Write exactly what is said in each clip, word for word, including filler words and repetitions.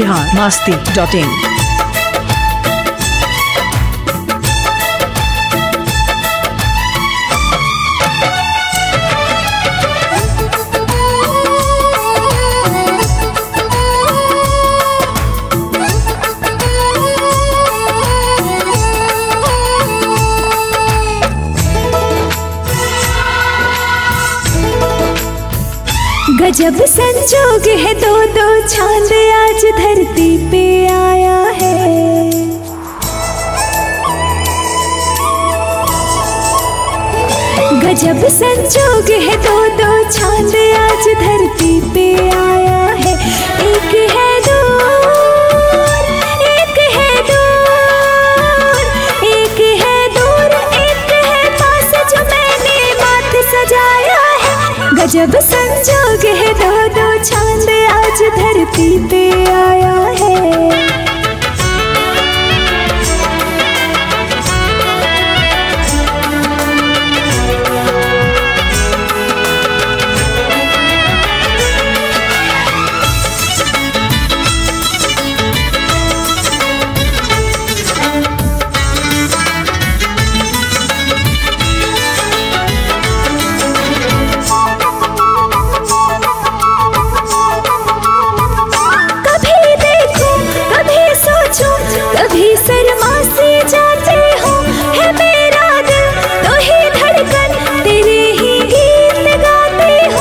Bihar Masti dot इन। गजब संजोग है, दो दो चांद आज धरती पे आया है। गजब संजोग है, दो दो चांद आज धरती पे आया है। एक है दूर, एक है दूर, एक है दूर, एक है पास जो मैंने माथे सजाया है। गजब संजोग है, दो दो चांद आज धरती पे आया है। कभी शर्मा से जाते हो, है मेरा दिल तो ही धड़कन, तेरे ही गीत गाते हो।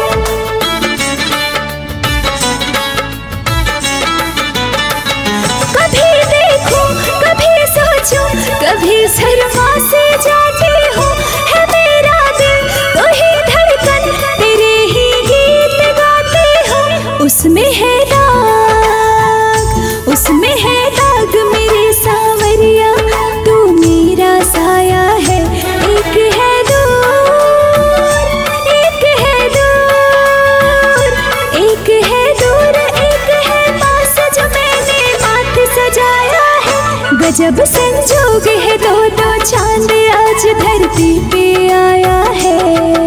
कभी देखो कभी सोचो, कभी शर्मा से जाते हो, है मेरा दिल तो ही धड़कन, तेरे ही गीत गाते हो। उसमें है दाग, उसमें है दाग मेरे सावरिया, तू मेरा साया है। एक है दूर, एक है दूर, एक है दूर, एक है पास जो मैंने माथे सजाया है। गजब संजोग है, दो दो चांद आज धरती पे आया है।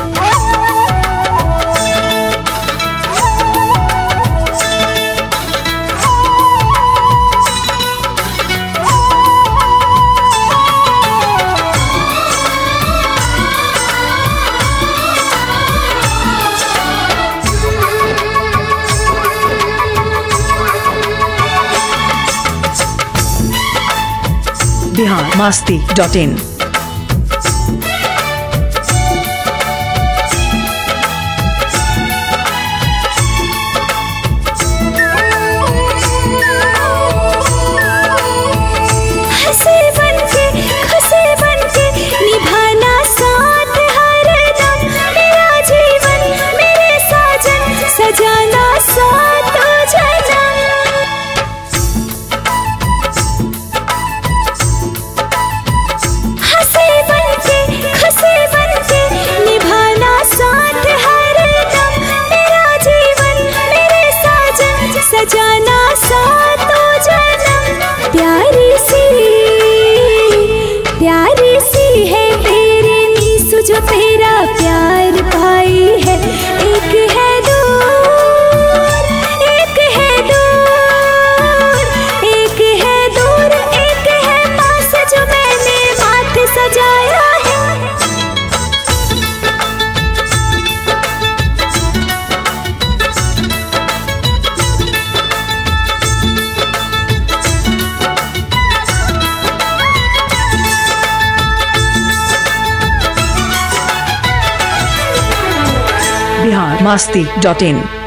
Bihar Masti dot in. हंसे बनके खुशे बनके निभाना साथ हरदम, मेरा जीवन मेरे साजन सजाना साथ जन्म। हंसे बनके खुशे बनके निभाना साथ हरदम, मेरा जीवन मेरे साजन सजाना साथ जन्म। प्यारी सी प्यारी सी है तेरी नीसू जो तेरा प्यार पाई है। एक है दूर, एक है दूर, एक है दूर, एक है पास जो मैंने माथे सजाया है। बिहार मस्ती डॉट इन।